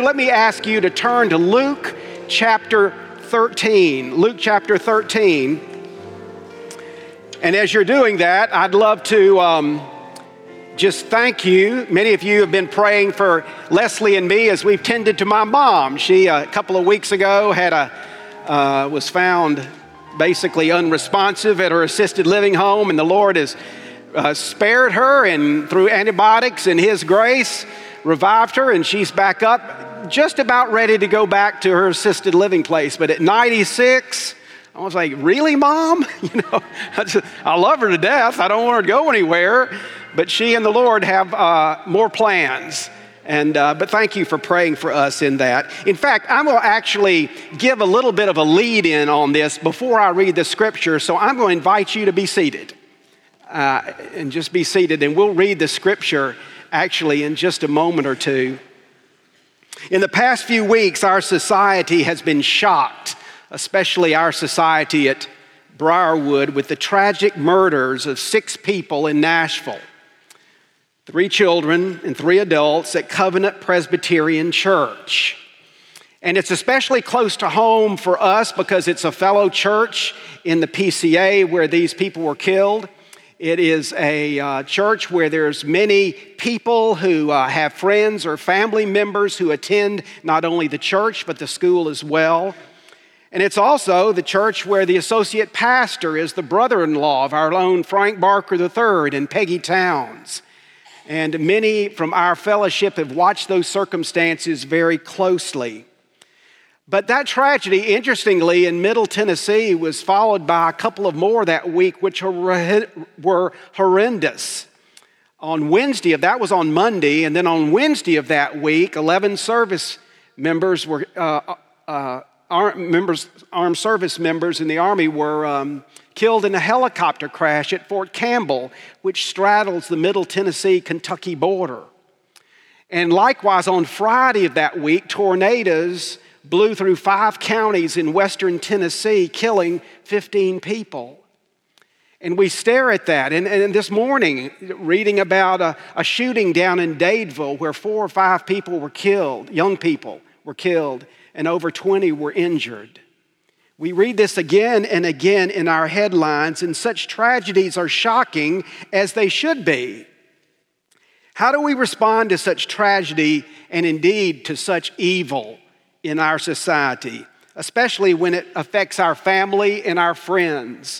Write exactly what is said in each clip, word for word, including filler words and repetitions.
let me ask you to turn to Luke chapter thirteen. Luke chapter thirteen. And as you're doing that, I'd love to um, just thank you. Many of you have been praying for Leslie and me as we've tended to my mom. She, uh, a couple of weeks ago, had a uh, was found basically unresponsive at her assisted living home, and the Lord has uh, spared her, and through antibiotics and His grace, revived her, and she's back up, just about ready to go back to her assisted living place. But at ninety-six, I was like, really, Mom? You know, I, just, I love her to death. I don't want her to go anywhere. But she and the Lord have uh, more plans. And uh, but thank you for praying for us in that. In fact, I'm going to actually give a little bit of a lead in on this before I read the scripture. So I'm going to invite you to be seated. Uh, and just be seated. And we'll read the scripture actually in just a moment or two. In the past few weeks, our society has been shocked, especially our society at Briarwood, with the tragic murders of six people in Nashville. Three children and three adults at Covenant Presbyterian Church. And it's especially close to home for us because it's a fellow church in the P C A where these people were killed. It is a uh, church where there's many people who uh, have friends or family members who attend not only the church but the school as well. And it's also the church where the associate pastor is the brother-in-law of our own Frank Barker the third and Peggy Towns. And many from our fellowship have watched those circumstances very closely. But that tragedy, interestingly, in Middle Tennessee was followed by a couple of more that week, which were horrendous. On Wednesday, that was on Monday, and then on Wednesday of that week, eleven service members were, uh, uh, armed, members, armed service members in the Army were um, killed in a helicopter crash at Fort Campbell, which straddles the Middle Tennessee-Kentucky border. And likewise, on Friday of that week, tornadoes blew through five counties in western Tennessee, killing fifteen people. And we stare at that. And, and this morning, reading about a, a shooting down in Dadeville where four or five people were killed, young people were killed, and over twenty were injured. We read this again and again in our headlines, and such tragedies are shocking as they should be. How do we respond to such tragedy and indeed to such evil in our society, especially when it affects our family and our friends?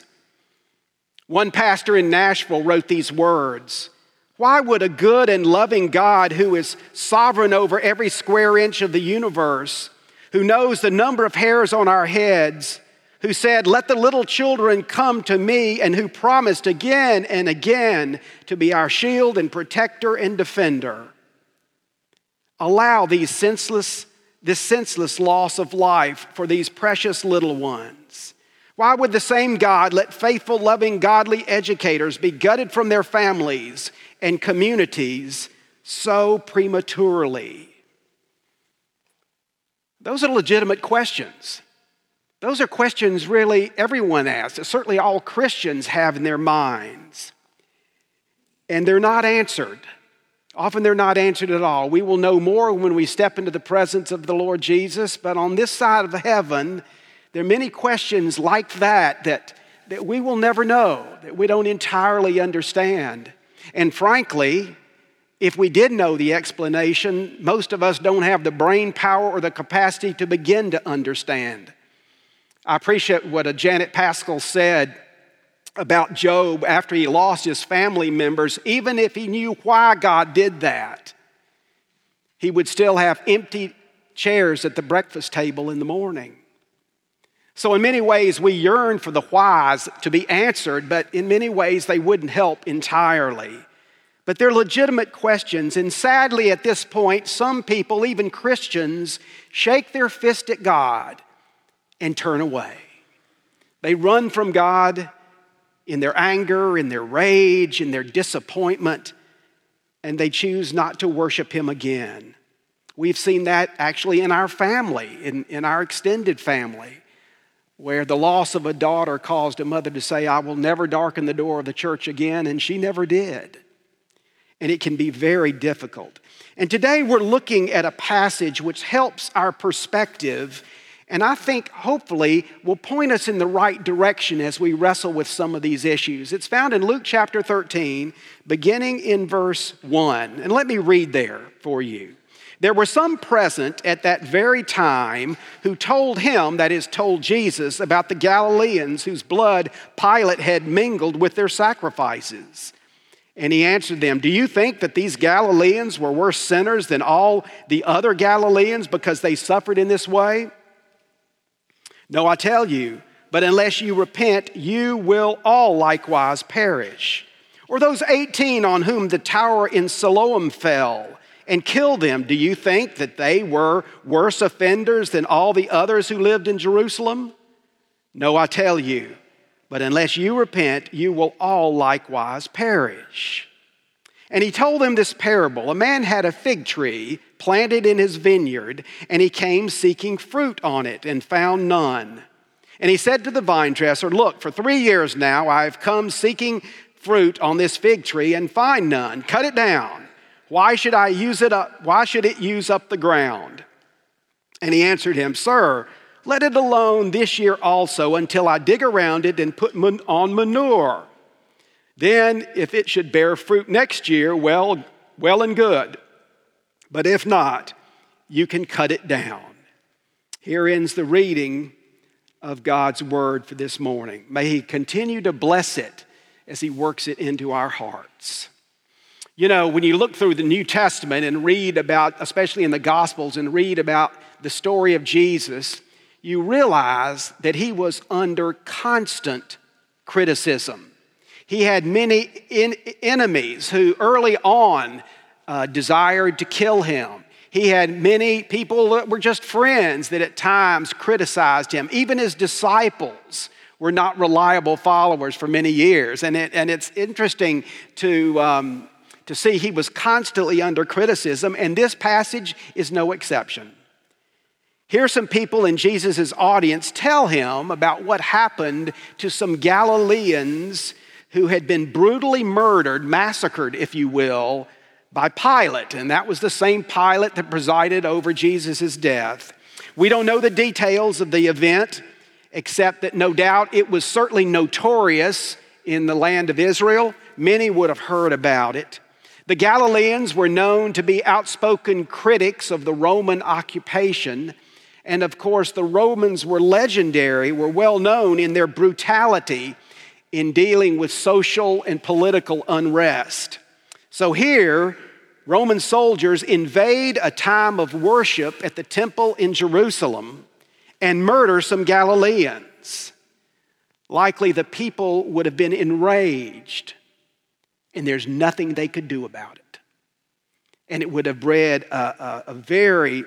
One pastor in Nashville wrote these words: "Why would a good and loving God who is sovereign over every square inch of the universe, who knows the number of hairs on our heads, who said, 'Let the little children come to me,' and who promised again and again to be our shield and protector and defender, allow these senseless, this senseless loss of life for these precious little ones? Why would the same God let faithful, loving, godly educators be gutted from their families and communities so prematurely?" Those are legitimate questions. Those are questions really everyone asks, certainly all Christians have in their minds. And they're not answered. Often they're not answered at all. We will know more when we step into the presence of the Lord Jesus, but on this side of heaven, there are many questions like that that, that we will never know, that we don't entirely understand. And frankly, if we did know the explanation, most of us don't have the brain power or the capacity to begin to understand. I appreciate what Janet Paschal said about Job after he lost his family members. Even if he knew why God did that, he would still have empty chairs at the breakfast table in the morning. So in many ways, we yearn for the whys to be answered, but in many ways, they wouldn't help entirely. But they're legitimate questions, and sadly at this point, some people, even Christians, shake their fist at God and turn away. They run from God in their anger, in their rage, in their disappointment, and they choose not to worship Him again. We've seen that actually in our family, in, in our extended family, where the loss of a daughter caused a mother to say, "I will never darken the door of the church again," and she never did. and it can be very difficult. And today we're looking at a passage which helps our perspective, and I think hopefully will point us in the right direction as we wrestle with some of these issues. It's found in Luke chapter thirteen, beginning in verse one. And let me read there for you. There were some present at that very time who told him, that is, told Jesus, about the Galileans whose blood Pilate had mingled with their sacrifices. And he answered them, do you think that these Galileans were worse sinners than all the other Galileans because they suffered in this way? No, I tell you, but unless you repent, you will all likewise perish. Or those eighteen on whom the tower in Siloam fell and killed them, do you think that they were worse offenders than all the others who lived in Jerusalem? No, I tell you, but unless you repent, you will all likewise perish. And he told them this parable. A man had a fig tree planted in his vineyard, and he came seeking fruit on it and found none. And he said to the vine dresser, look, for three years now I've come seeking fruit on this fig tree and find none. Cut it down. Why should I use it up? Why should it use up the ground? And he answered him, sir, let it alone this year also until I dig around it and put on manure. Then if it should bear fruit next year, well, well and good. But if not, you can cut it down. Here ends the reading of God's word for this morning. May he continue to bless it as he works it into our hearts. You know, when you look through the New Testament and read about, especially in the Gospels, and read about the story of Jesus, you realize that he was under constant criticism. He had many in- enemies who early on uh, desired to kill him. He had many people that were just friends that at times criticized him. Even his disciples were not reliable followers for many years. And, it, and it's interesting to... Um, to see he was constantly under criticism, and this passage is no exception. Here some people in Jesus' audience tell him about what happened to some Galileans who had been brutally murdered, massacred, if you will, by Pilate. And that was the same Pilate that presided over Jesus' death. We don't know the details of the event, except that no doubt it was certainly notorious in the land of Israel. Many would have heard about it. The Galileans were known to be outspoken critics of the Roman occupation. And of course, the Romans were legendary, were well known in their brutality in dealing with social and political unrest. So here, Roman soldiers invade a time of worship at the temple in Jerusalem and murder some Galileans. Likely the people would have been enraged, and there's nothing they could do about it. And it would have bred a, a, a very,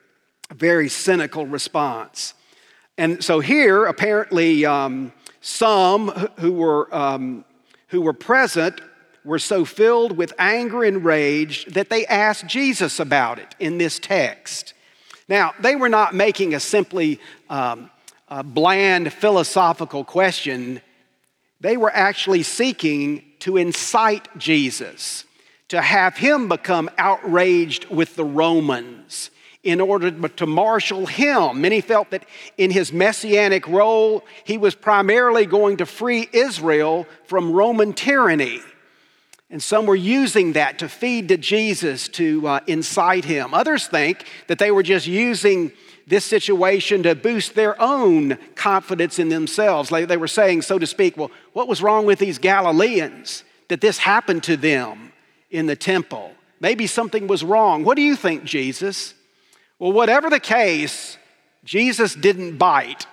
very cynical response. And so here, apparently, um, some who were um, who were present were so filled with anger and rage that they asked Jesus about it in this text. Now, they were not making a simply um, a bland philosophical question. They were actually seeking to incite Jesus, to have him become outraged with the Romans in order to marshal him. Many felt that in his messianic role, he was primarily going to free Israel from Roman tyranny. And some were using that to feed to Jesus to uh, incite him. Others think that they were just using this situation to boost their own confidence in themselves. Like they were saying, so to speak, well, what was wrong with these Galileans that this happened to them in the temple? Maybe something was wrong. What do you think, Jesus? Well, whatever the case, Jesus didn't bite.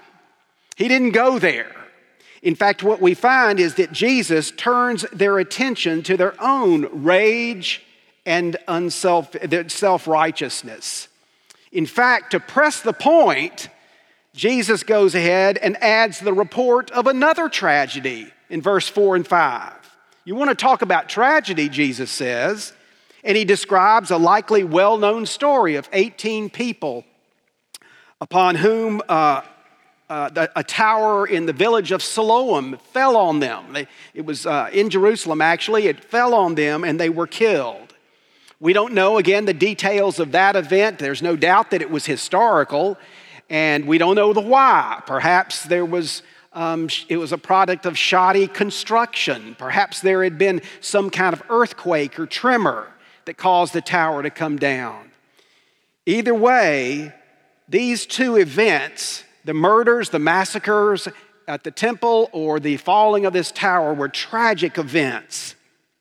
He didn't go there. In fact, what we find is that Jesus turns their attention to their own rage and unself, their self-righteousness. In fact, to press the point, Jesus goes ahead and adds the report of another tragedy in verse four and five. You want to talk about tragedy, Jesus says, and he describes a likely well-known story of eighteen people upon whom uh, uh, the, a tower in the village of Siloam fell on them. They, it was uh, in Jerusalem, actually. It fell on them, and they were killed. We don't know, again, the details of that event. There's no doubt that it was historical, and we don't know the why. Perhaps there was um, it was a product of shoddy construction. Perhaps there had been some kind of earthquake or tremor that caused the tower to come down. Either way, these two events, the murders, the massacres at the temple, or the falling of this tower, were tragic events.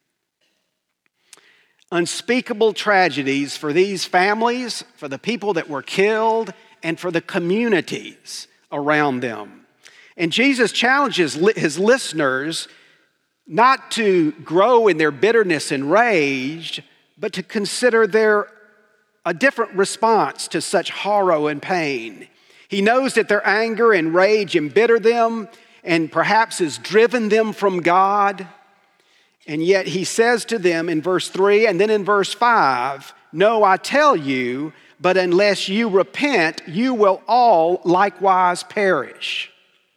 Unspeakable tragedies for these families, for the people that were killed, and for the communities around them. And Jesus challenges his listeners not to grow in their bitterness and rage, but to consider their a different response to such horror and pain. He knows that their anger and rage embitter them and perhaps has driven them from God. And yet he says to them in verse three and then in verse five, "No, I tell you, but unless you repent, you will all likewise perish."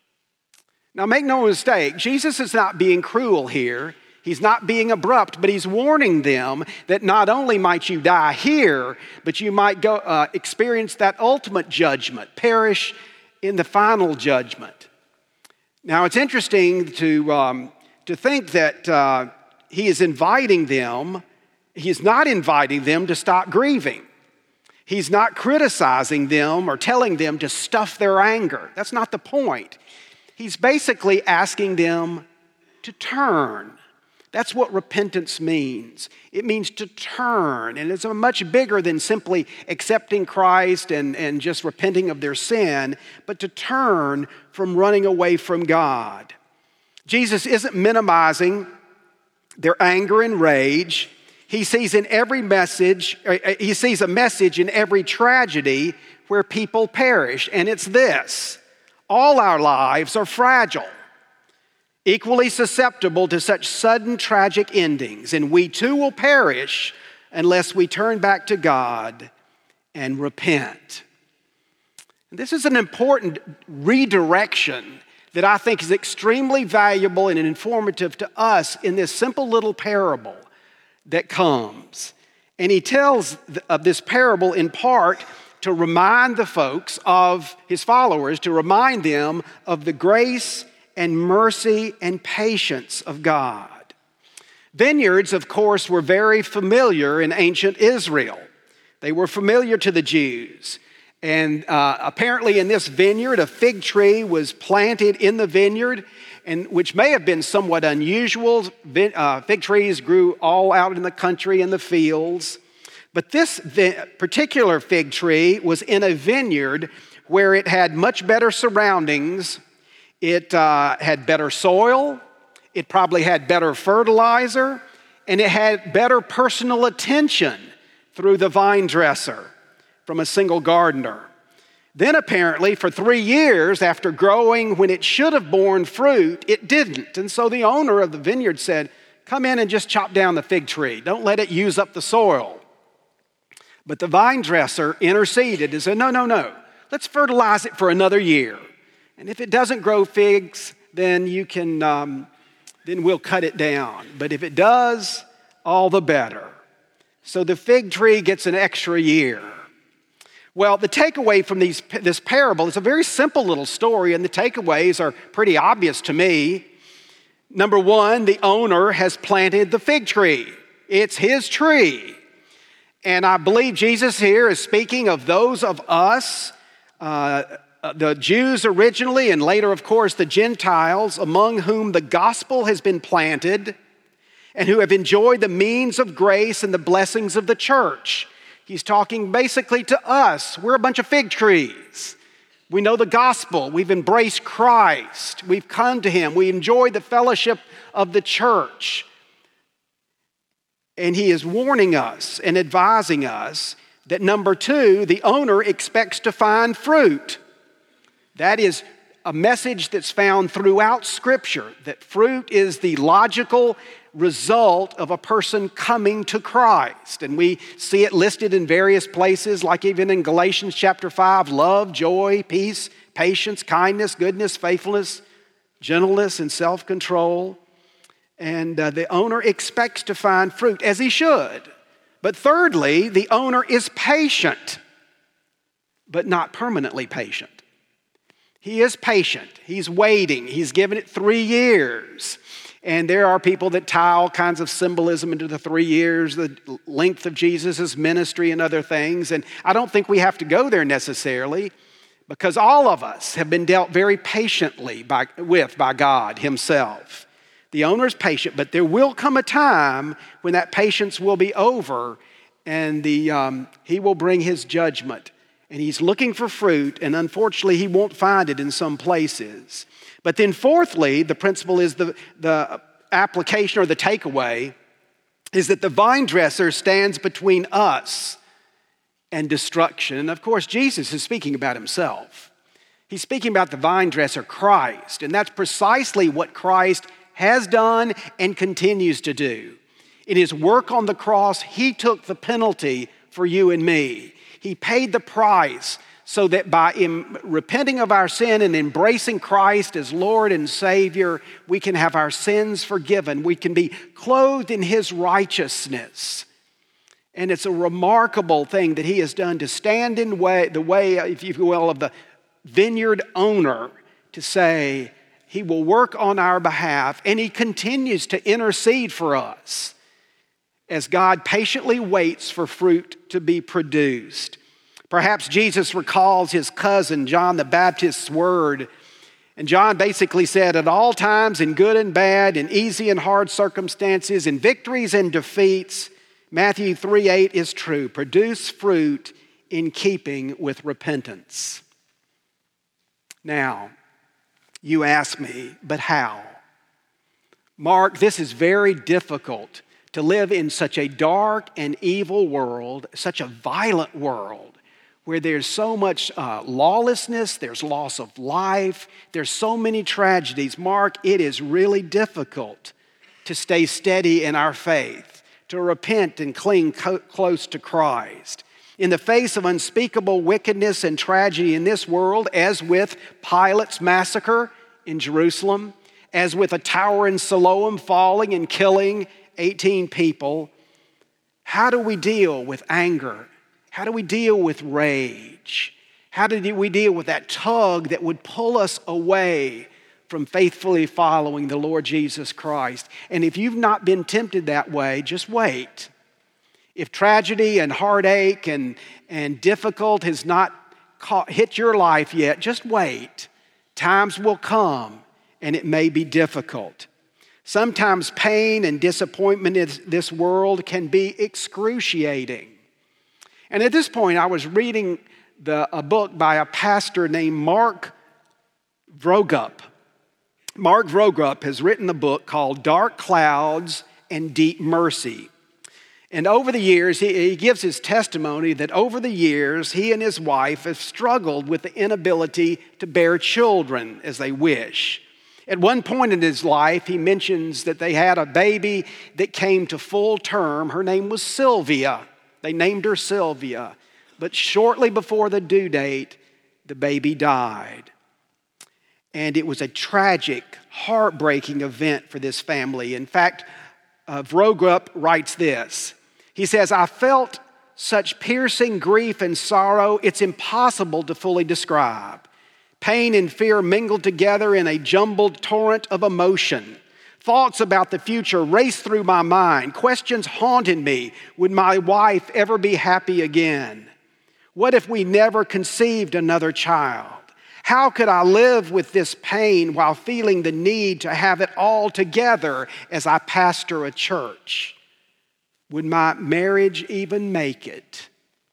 Now make no mistake, Jesus is not being cruel here. He's not being abrupt, but he's warning them that not only might you die here, but you might go uh, experience that ultimate judgment, perish in the final judgment. Now, it's interesting to, um, to think that uh, he is inviting them. He's not inviting them to stop grieving. He's not criticizing them or telling them to stuff their anger. That's not the point. He's basically asking them to turn. That's what repentance means. It means to turn, and it's much bigger than simply accepting Christ and, and just repenting of their sin, but to turn from running away from God. Jesus isn't minimizing their anger and rage. He sees in every message, he sees a message in every tragedy where people perish, and it's this: all our lives are fragile, equally susceptible to such sudden tragic endings, and we too will perish unless we turn back to God and repent. And this is an important redirection that I think is extremely valuable and informative to us in this simple little parable that comes. And he tells of this parable in part to remind the folks of his followers, to remind them of the grace and mercy and patience of God. Vineyards, of course, were very familiar in ancient Israel. They were familiar to the Jews. And uh, apparently in this vineyard, a fig tree was planted in the vineyard, and which may have been somewhat unusual. Uh, fig trees grew all out in the country in the fields. But this vi- particular fig tree was in a vineyard where it had much better surroundings. It uh, had better soil, it probably had better fertilizer, and it had better personal attention through the vine dresser from a single gardener. Then apparently for three years after growing when it should have borne fruit, it didn't. And so the owner of the vineyard said, "Come in and just chop down the fig tree. Don't let it use up the soil." But the vine dresser interceded and said, no, no, no, let's fertilize it for another year. And if it doesn't grow figs, then you can, um, then we'll cut it down. But if it does, all the better. So the fig tree gets an extra year. Well, the takeaway from these, this parable is a very simple little story, and the takeaways are pretty obvious to me. Number one, the owner has planted the fig tree. It's his tree. And I believe Jesus here is speaking of those of us, uh, the Jews originally, and later, of course, the Gentiles, among whom the gospel has been planted and who have enjoyed the means of grace and the blessings of the church. He's talking basically to us. We're a bunch of fig trees. We know the gospel. We've embraced Christ. We've come to him. We enjoy the fellowship of the church. And he is warning us and advising us that, number two, the owner expects to find fruit. That is a message that's found throughout Scripture, that fruit is the logical result of a person coming to Christ. And we see it listed in various places, like even in Galatians chapter five, love, joy, peace, patience, kindness, goodness, faithfulness, gentleness, and self-control. And uh, the owner expects to find fruit, as he should. But thirdly, the owner is patient, but not permanently patient. He is patient. He's waiting. He's given it three years. And there are people that tie all kinds of symbolism into the three years, the length of Jesus' ministry and other things. And I don't think we have to go there necessarily, because all of us have been dealt very patiently by, with by God himself. The owner is patient, but there will come a time when that patience will be over, and the um, he will bring his judgment. And he's looking for fruit, and unfortunately he won't find it in some places. But then fourthly, the principle is the, the application or the takeaway is that the vine dresser stands between us and destruction. And of course, Jesus is speaking about himself. He's speaking about the vine dresser, Christ. And that's precisely what Christ has done and continues to do. In his work on the cross, he took the penalty for you and me. He paid the price so that by em- repenting of our sin and embracing Christ as Lord and Savior, we can have our sins forgiven. We can be clothed in his righteousness. And it's a remarkable thing that he has done to stand in way, the way, if you will, of the vineyard owner, to say he will work on our behalf, and he continues to intercede for us as God patiently waits for fruit to be produced. Perhaps Jesus recalls his cousin John the Baptist's word. And John basically said, at all times, in good and bad, in easy and hard circumstances, in victories and defeats, Matthew three eight is true. Produce fruit in keeping with repentance. Now, you ask me, but how? Mark, this is very difficult to live in such a dark and evil world, such a violent world, where there's so much uh, lawlessness, there's loss of life, there's so many tragedies. Mark, it is really difficult to stay steady in our faith, to repent and cling co- close to Christ. In the face of unspeakable wickedness and tragedy in this world, as with Pilate's massacre in Jerusalem, as with a tower in Siloam falling and killing eighteen people, how do we deal with anger? How do we deal with rage? How do we deal with that tug that would pull us away from faithfully following the Lord Jesus Christ? And if you've not been tempted that way, just wait. If tragedy and heartache and, and difficult has not caught, hit your life yet, just wait. Times will come, and it may be difficult. Sometimes pain and disappointment in this world can be excruciating. And at this point, I was reading the, a book by a pastor named Mark Vroegop. Mark Vroegop has written a book called Dark Clouds and Deep Mercy. And over the years, he, he gives his testimony that over the years, he and his wife have struggled with the inability to bear children as they wish. At one point in his life, he mentions that they had a baby that came to full term. Her name was Sylvia. They named her Sylvia. But shortly before the due date, the baby died. And it was a tragic, heartbreaking event for this family. In fact, uh, Vroegop writes this. He says, I felt such piercing grief and sorrow, it's impossible to fully describe. Pain and fear mingled together in a jumbled torrent of emotion. Thoughts about the future raced through my mind. Questions haunted me. Would my wife ever be happy again? What if we never conceived another child? How could I live with this pain while feeling the need to have it all together as I pastor a church? Would my marriage even make it?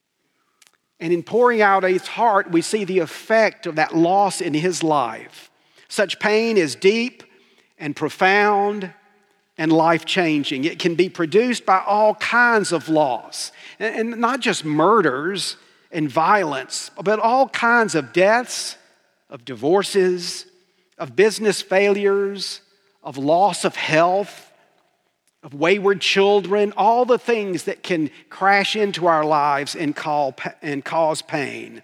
And in pouring out his heart, we see the effect of that loss in his life. Such pain is deep and profound and life-changing. It can be produced by all kinds of loss, and not just murders and violence, but all kinds of deaths, of divorces, of business failures, of loss of health, of wayward children, all the things that can crash into our lives and, call, and cause pain.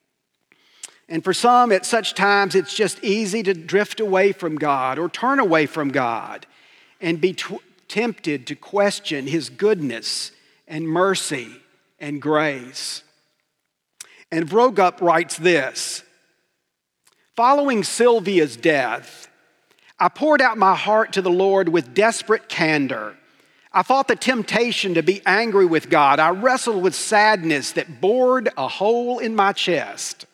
And for some, at such times, it's just easy to drift away from God or turn away from God and be t- tempted to question His goodness and mercy and grace. And Vroegop writes this: following Sylvia's death, I poured out my heart to the Lord with desperate candor. I fought the temptation to be angry with God. I wrestled with sadness that bored a hole in my chest.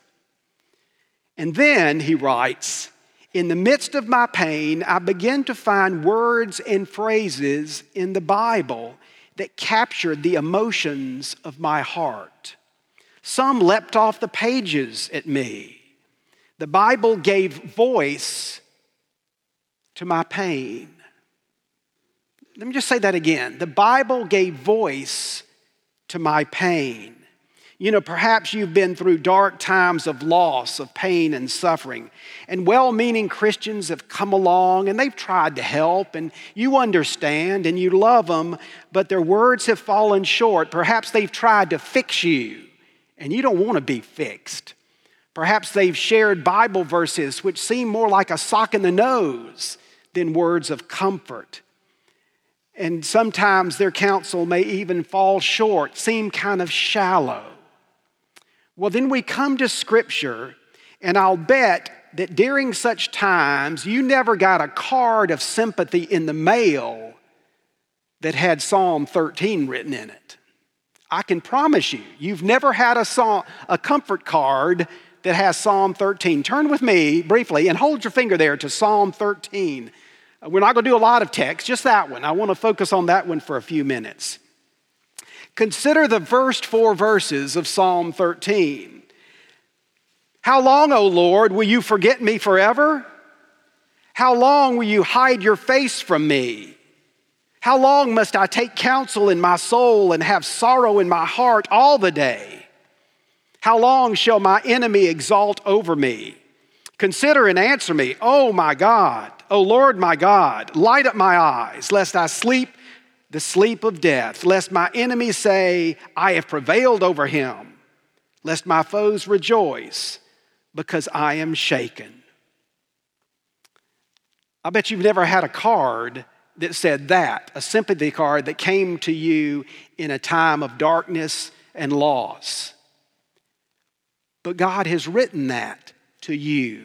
And then, he writes, in the midst of my pain, I began to find words and phrases in the Bible that captured the emotions of my heart. Some leapt off the pages at me. The Bible gave voice to my pain. Let me just say that again. The Bible gave voice to my pain. You know, perhaps you've been through dark times of loss, of pain and suffering, and well-meaning Christians have come along and they've tried to help, and you understand and you love them, but their words have fallen short. Perhaps they've tried to fix you, and you don't want to be fixed. Perhaps they've shared Bible verses which seem more like a sock in the nose than words of comfort. And sometimes their counsel may even fall short, seem kind of shallow. Well, then we come to Scripture, and I'll bet that during such times, you never got a card of sympathy in the mail that had Psalm thirteen written in it. I can promise you, you've never had a, psalm, a comfort card that has Psalm thirteen. Turn with me briefly and hold your finger there to Psalm thirteen. We're not going to do a lot of text, just that one. I want to focus on that one for a few minutes. Consider the first four verses of Psalm thirteen. How long, O Lord, will you forget me forever? How long will you hide your face from me? How long must I take counsel in my soul and have sorrow in my heart all the day? How long shall my enemy exalt over me? Consider and answer me, O my God, O Lord my God, light up my eyes, lest I sleep the sleep of death, lest my enemies say, I have prevailed over him, lest my foes rejoice, because I am shaken. I bet you've never had a card that said that, a sympathy card that came to you in a time of darkness and loss. But God has written that to you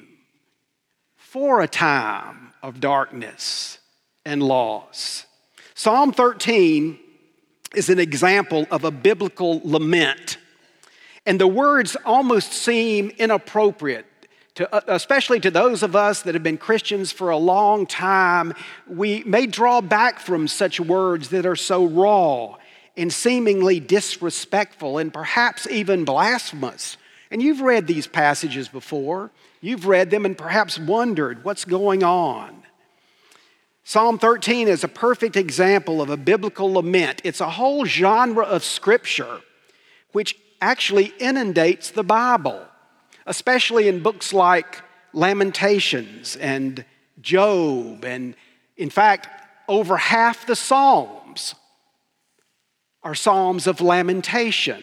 for a time of darkness and loss. Psalm thirteen is an example of a biblical lament. And the words almost seem inappropriate, to, especially to those of us that have been Christians for a long time. We may draw back from such words that are so raw and seemingly disrespectful and perhaps even blasphemous. And you've read these passages before. You've read them and perhaps wondered what's going on. Psalm thirteen is a perfect example of a biblical lament. It's a whole genre of scripture which actually inundates the Bible, especially in books like Lamentations and Job. And in fact, over half the Psalms are Psalms of lamentation.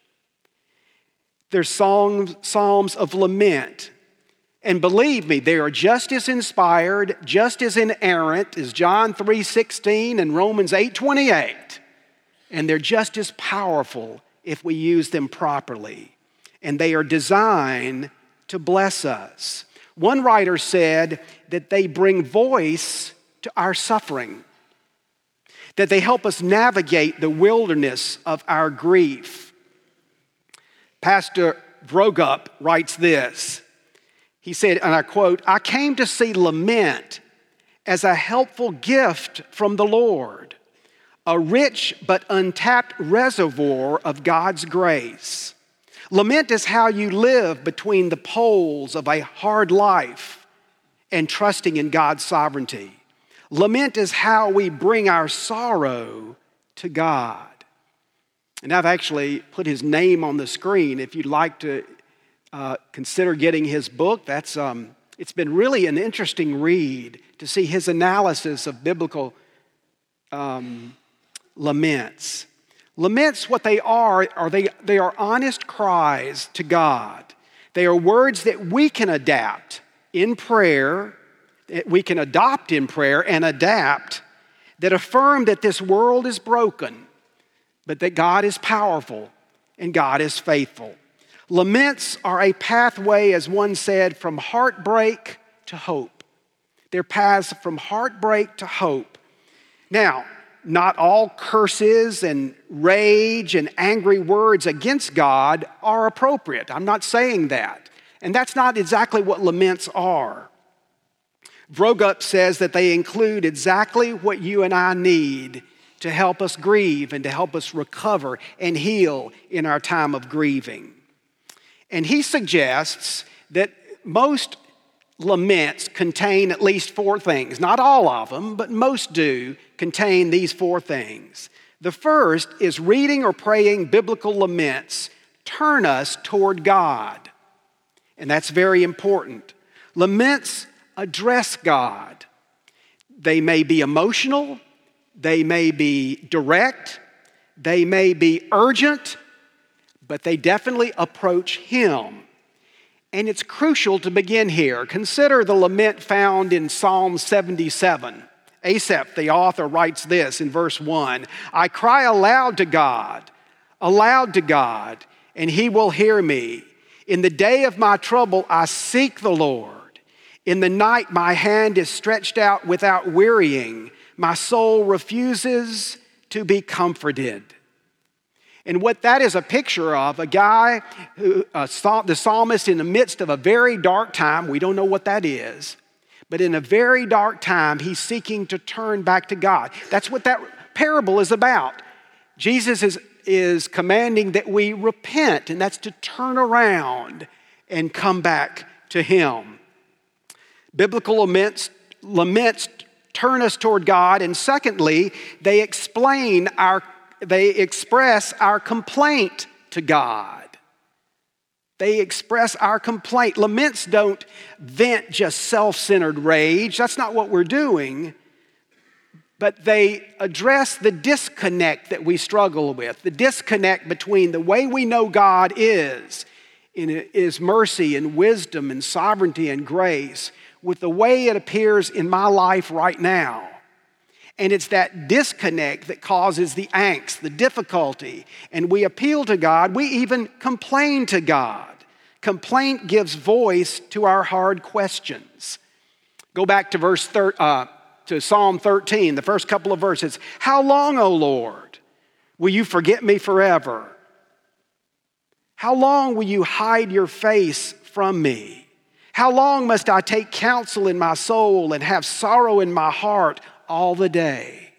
They're songs, Psalms of lament. And believe me, they are just as inspired, just as inerrant as John three sixteen and Romans eight twenty-eight. And they're just as powerful if we use them properly. And they are designed to bless us. One writer said that they bring voice to our suffering, that they help us navigate the wilderness of our grief. Pastor Vroegop writes this. He said, and I quote, I came to see lament as a helpful gift from the Lord, a rich but untapped reservoir of God's grace. Lament is how you live between the poles of a hard life and trusting in God's sovereignty. Lament is how we bring our sorrow to God. And I've actually put his name on the screen. If you'd like to uh, consider getting his book, that's um, it's been really an interesting read to see his analysis of biblical um, laments. Laments, what they are, are they, they are honest cries to God. They are words that we can adapt in prayer, that we can adopt in prayer and adapt, that affirm that this world is broken, but that God is powerful and God is faithful. Laments are a pathway, as one said, from heartbreak to hope. They're paths from heartbreak to hope. Now, not all curses and rage and angry words against God are appropriate. I'm not saying that. And that's not exactly what laments are. Vroegop says that they include exactly what you and I need to help us grieve and to help us recover and heal in our time of grieving. And he suggests that most laments contain at least four things. Not all of them, but most do contain these four things. The first is reading or praying biblical laments turn us toward God. And that's very important. Laments address God. They may be emotional, they may be direct, they may be urgent, but they definitely approach Him. And it's crucial to begin here. Consider the lament found in Psalm seventy-seven. Asaph, the author, writes this in verse one, I cry aloud to God, aloud to God, and He will hear me. In the day of my trouble, I seek the Lord. In the night, my hand is stretched out without wearying. My soul refuses to be comforted. And what that is a picture of, a guy, who, uh, the psalmist in the midst of a very dark time, we don't know what that is, but in a very dark time, he's seeking to turn back to God. That's what that parable is about. Jesus is, is commanding that we repent, and that's to turn around and come back to Him. Biblical laments, laments turn us toward God, and secondly, they explain our They express our complaint to God. They express our complaint. Laments don't vent just self-centered rage. That's not what we're doing. But they address the disconnect that we struggle with, the disconnect between the way we know God is, in His mercy and wisdom and sovereignty and grace, with the way it appears in my life right now. And it's that disconnect that causes the angst, the difficulty. And we appeal to God. We even complain to God. Complaint gives voice to our hard questions. Go back to verse thir- uh, to Psalm thirteen, the first couple of verses. How long, O Lord, will you forget me forever? How long will you hide your face from me? How long must I take counsel in my soul and have sorrow in my heart all the day?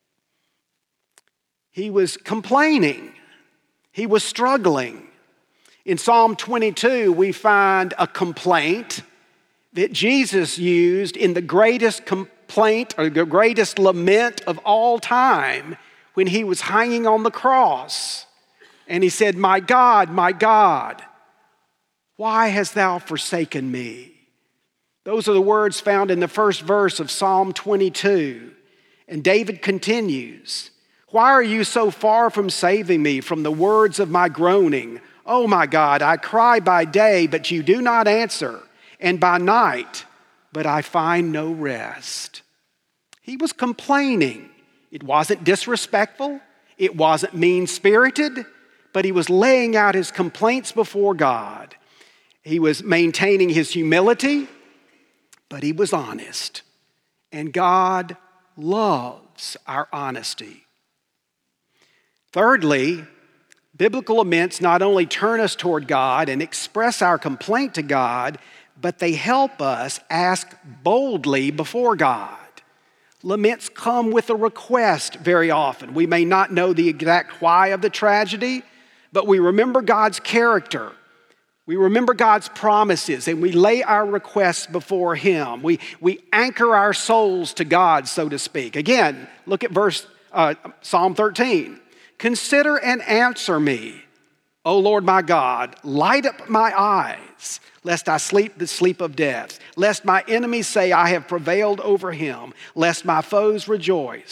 He was complaining. He was struggling. In Psalm twenty-two, we find a complaint that Jesus used in the greatest complaint or the greatest lament of all time when He was hanging on the cross. And He said, my God, my God, why hast thou forsaken me? Those are the words found in the first verse of Psalm twenty-two. And David continues, why are you so far from saving me from the words of my groaning? Oh my God, I cry by day, but you do not answer, and by night, but I find no rest. He was complaining. It wasn't disrespectful. It wasn't mean-spirited, but he was laying out his complaints before God. He was maintaining his humility, but he was honest. And God loves our honesty. Thirdly, biblical laments not only turn us toward God and express our complaint to God, but they help us ask boldly before God. Laments come with a request very often. We may not know the exact why of the tragedy, but we remember God's character. We remember God's promises, and we lay our requests before Him. We, we anchor our souls to God, so to speak. Again, look at verse uh, Psalm thirteen. Consider and answer me, O Lord my God. Light up my eyes, lest I sleep the sleep of death. Lest my enemies say I have prevailed over him. Lest my foes rejoice.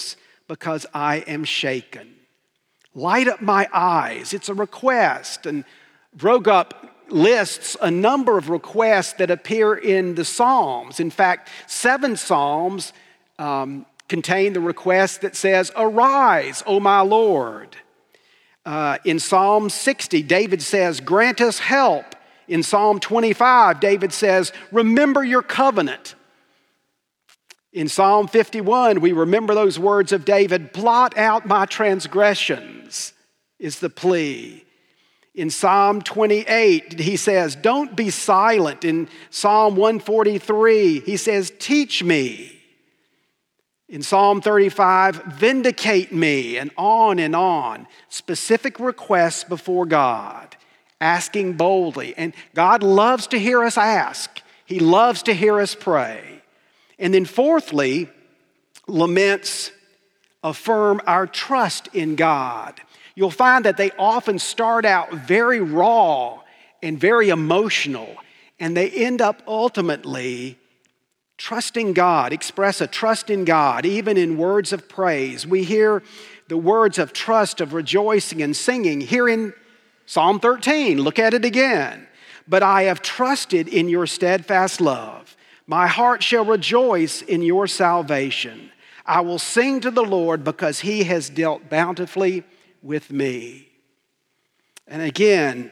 because I am shaken. Light up my eyes. It's a request. And Vroegop lists a number of requests that appear in the Psalms. In fact, seven Psalms um, contain the request that says, "Arise, O my Lord." Uh, in Psalm sixty, David says, "Grant us help." In Psalm twenty-five, David says, "Remember your covenant." In Psalm fifty-one, we remember those words of David, "Blot out my transgressions," is the plea. In Psalm twenty-eight, he says, "Don't be silent." In Psalm one forty-three, he says, "Teach me." In Psalm thirty-five, "Vindicate me," and on and on. Specific requests before God, asking boldly. And God loves to hear us ask. He loves to hear us pray. And then fourthly, laments affirm our trust in God. You'll find that they often start out very raw and very emotional, and they end up ultimately trusting God, express a trust in God, even in words of praise. We hear the words of trust, of rejoicing and singing here in Psalm thirteen. Look at it again. "But I have trusted in your steadfast love. My heart shall rejoice in your salvation. I will sing to the Lord because he has dealt bountifully with me." And again,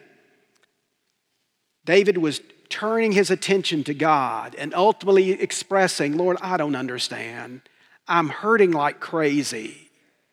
David was turning his attention to God and ultimately expressing, "Lord, I don't understand. I'm hurting like crazy,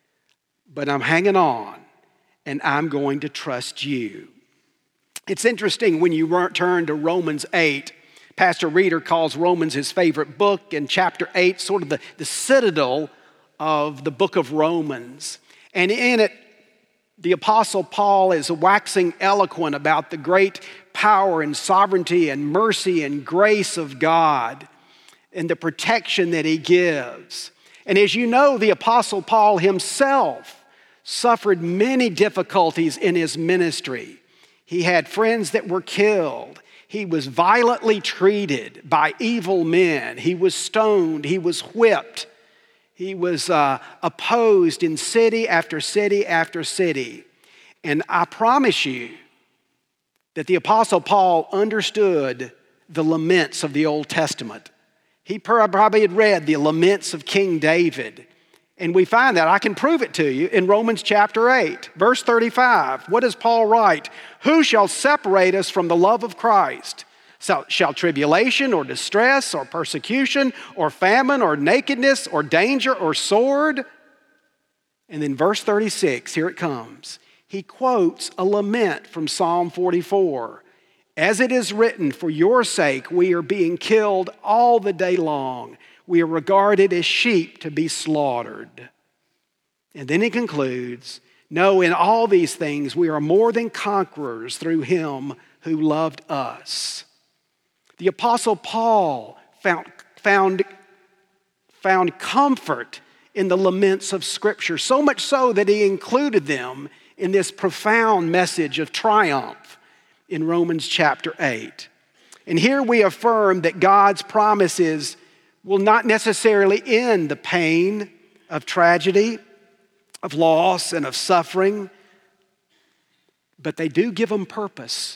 but I'm hanging on and I'm going to trust you." It's interesting when you turn to Romans eight. Pastor Reeder calls Romans his favorite book, and chapter eight sort of the, the citadel of the book of Romans. And in it, the Apostle Paul is waxing eloquent about the great power and sovereignty and mercy and grace of God and the protection that he gives. And as you know, the Apostle Paul himself suffered many difficulties in his ministry. He had friends that were killed. He was violently treated by evil men. He was stoned. He was whipped. He was uh, opposed in city after city after city. And I promise you that the Apostle Paul understood the laments of the Old Testament. He probably had read the laments of King David. And we find that, I can prove it to you, in Romans chapter eight, verse thirty-five. What does Paul write? "Who shall separate us from the love of Christ? So, shall tribulation or distress or persecution or famine or nakedness or danger or sword?" And then verse thirty-six, here it comes. He quotes a lament from Psalm forty-four. "As it is written, for your sake we are being killed all the day long. We are regarded as sheep to be slaughtered." And then he concludes, "No, in all these things we are more than conquerors through him who loved us." The Apostle Paul found, found, found comfort in the laments of Scripture, so much so that he included them in this profound message of triumph in Romans chapter eight. And here we affirm that God's promises will not necessarily end the pain of tragedy, of loss, and of suffering, but they do give them purpose.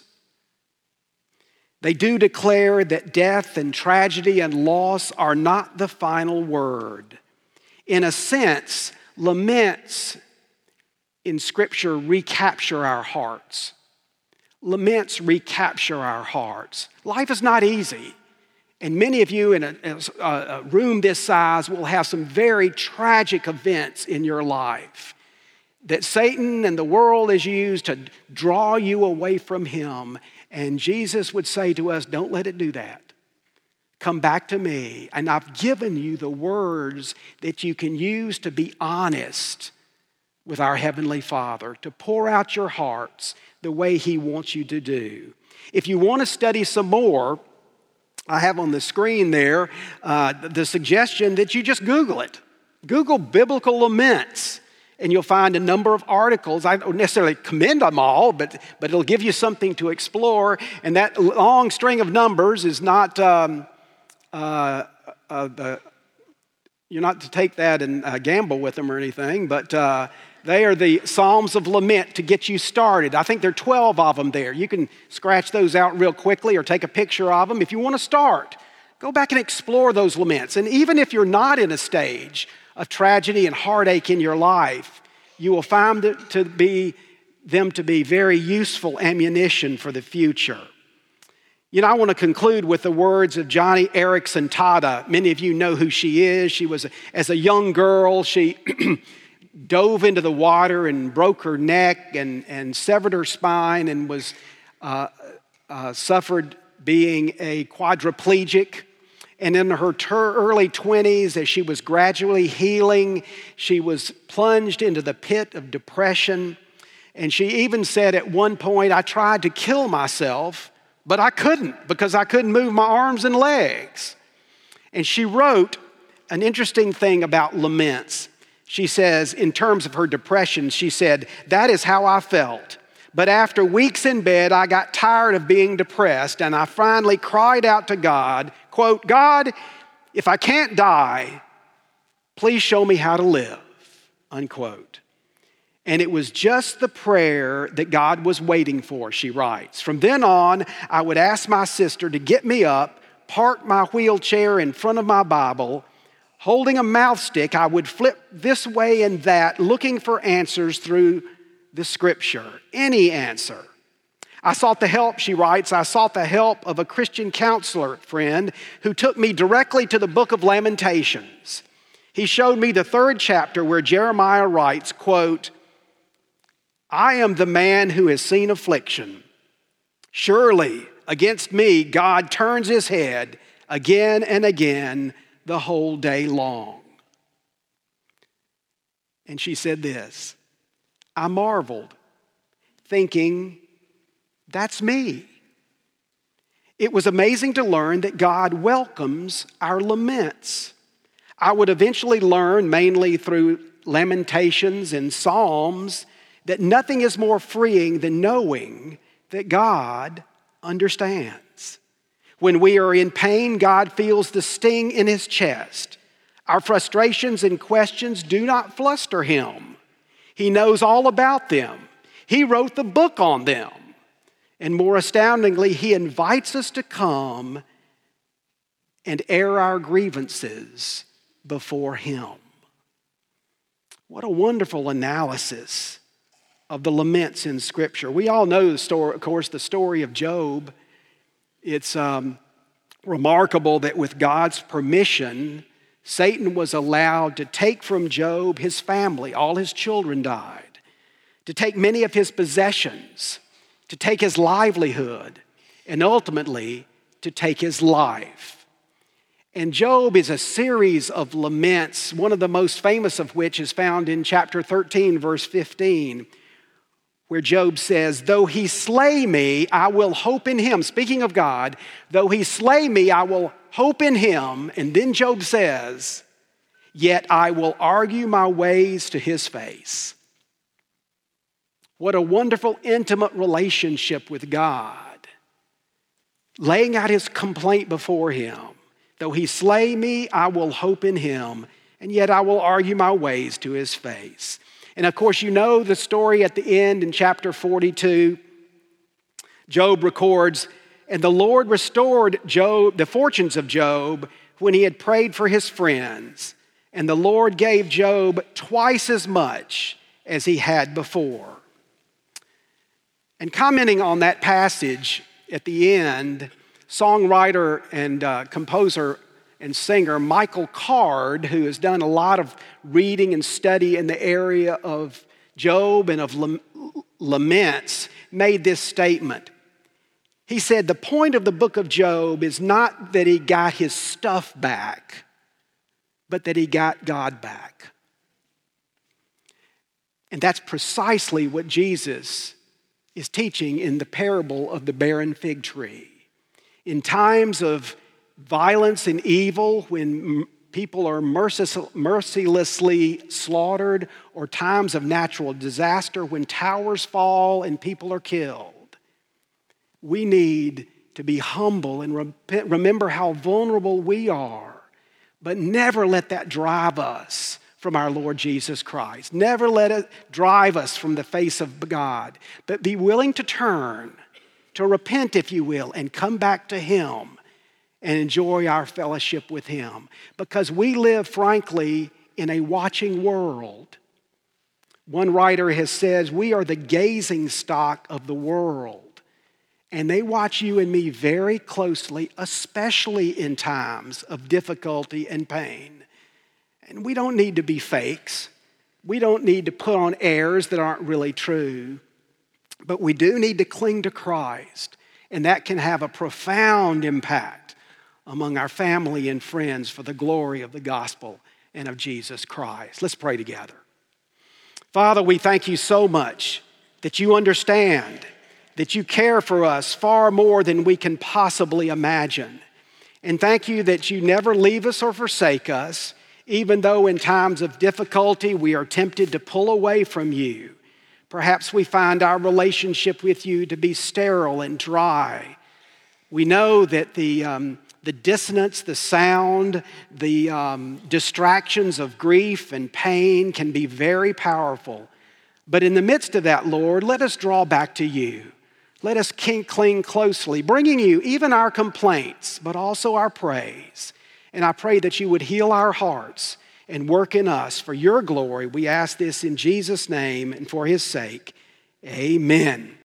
They do declare that death and tragedy and loss are not the final word. In a sense, laments in Scripture recapture our hearts. Laments recapture our hearts. Life is not easy. And many of you in a, a room this size will have some very tragic events in your life that Satan and the world has used to draw you away from him. And Jesus would say to us, "Don't let it do that. Come back to me. And I've given you the words that you can use to be honest with our Heavenly Father, to pour out your hearts the way he wants you to do." If you want to study some more, I have on the screen there uh, the suggestion that you just Google it. Google biblical laments, and you'll find a number of articles. I don't necessarily commend them all, but, but it'll give you something to explore. And that long string of numbers is not um, uh, uh, the You're not to take that and uh, gamble with them or anything, but uh, they are the Psalms of Lament to get you started. I think there are twelve of them there. You can scratch those out real quickly or take a picture of them. If you want to start, go back and explore those laments. And even if you're not in a stage of tragedy and heartache in your life, you will find it to be, them to be very useful ammunition for the future. You know, I want to conclude with the words of Joni Eareckson Tada. Many of you know who she is. She was, as a young girl, she dove into the water and broke her neck and, and severed her spine and was uh, uh, suffered being a quadriplegic. And in her ter- early twenties, as she was gradually healing, she was plunged into the pit of depression. And she even said at one point, I tried to kill myself, but I couldn't because I couldn't move my arms and legs. And she wrote an interesting thing about laments. She says, in terms of her depression, she said, that is how I felt. But after weeks in bed, I got tired of being depressed, and I finally cried out to God, quote, God, if I can't die, please show me how to live, unquote. And it was just the prayer that God was waiting for, she writes. From then on, I would ask my sister to get me up, park my wheelchair in front of my Bible. Holding a mouth stick, I would flip this way and that, looking for answers through the scripture, any answer. I sought the help, she writes, I sought the help of a Christian counselor friend who took me directly to the book of Lamentations. He showed me the third chapter where Jeremiah writes, quote, I am the man who has seen affliction. Surely against me God turns his head again and again the whole day long. And she said this, I marveled, thinking, that's me. It was amazing to learn that God welcomes our laments. I would eventually learn, mainly through Lamentations and Psalms, that nothing is more freeing than knowing that God understands. When we are in pain, God feels the sting in his chest. Our frustrations and questions do not fluster him. He knows all about them. He wrote the book on them. And more astoundingly, he invites us to come and air our grievances before him. What a wonderful analysis of the laments in Scripture. We all know the story, of course, the story of Job. It's um, remarkable that with God's permission, Satan was allowed to take from Job his family. All his children died. To take many of his possessions, to take his livelihood, and ultimately to take his life. And Job is a series of laments, one of the most famous of which is found in chapter thirteen, verse fifteen, where Job says, though he slay me, I will hope in him. Speaking of God, though he slay me, I will hope in him. And then Job says, yet I will argue my ways to his face. What a wonderful, intimate relationship with God. Laying out his complaint before him. Though he slay me, I will hope in him, and yet I will argue my ways to his face. And of course, you know the story at the end in chapter forty-two. Job records, and the Lord restored Job, the fortunes of Job, when he had prayed for his friends. And the Lord gave Job twice as much as he had before. And commenting on that passage at the end, songwriter and uh, composer and singer Michael Card, who has done a lot of reading and study in the area of Job and of laments, made this statement. He said, the point of the book of Job is not that he got his stuff back, but that he got God back. And that's precisely what Jesus is teaching in the parable of the barren fig tree. In times of violence and evil, when people are mercilessly slaughtered, or times of natural disaster, when towers fall and people are killed, we need to be humble and remember how vulnerable we are But never let that drive us from our Lord Jesus Christ. Never let it drive us from the face of God. But be willing to turn, to repent, if you will, and come back to Him and enjoy our fellowship with Him. Because we live, frankly, in a watching world. One writer has said, we are the gazing stock of the world. And they watch you and me very closely, especially in times of difficulty and pain. And we don't need to be fakes. We don't need to put on airs that aren't really true. But we do need to cling to Christ. And that can have a profound impact among our family and friends for the glory of the gospel and of Jesus Christ. Let's pray together. Father, we thank you so much that you understand, that you care for us far more than we can possibly imagine. And thank you that you never leave us or forsake us, even though in times of difficulty we are tempted to pull away from you. Perhaps we find our relationship with you to be sterile and dry. We know that the, um, the dissonance, the sound, the um, distractions of grief and pain can be very powerful. But in the midst of that, Lord, let us draw back to you. Let us cling closely, bringing you even our complaints, but also our praise. And I pray that you would heal our hearts and work in us for your glory. We ask this in Jesus' name and for his sake. Amen.